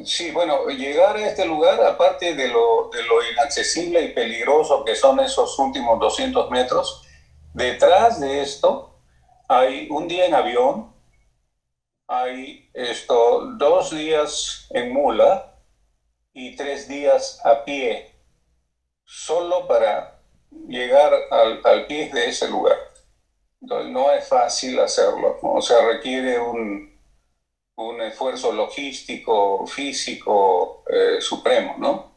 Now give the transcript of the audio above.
Sí, bueno, llegar a este lugar, aparte de lo inaccesible y peligroso que son esos últimos 200 metros, detrás de esto hay un día en avión, hay 2 días en mula y 3 días a pie, solo para llegar al pie de ese lugar. Entonces no es fácil hacerlo, ¿no? O sea, requiere un esfuerzo logístico, físico, supremo, ¿no?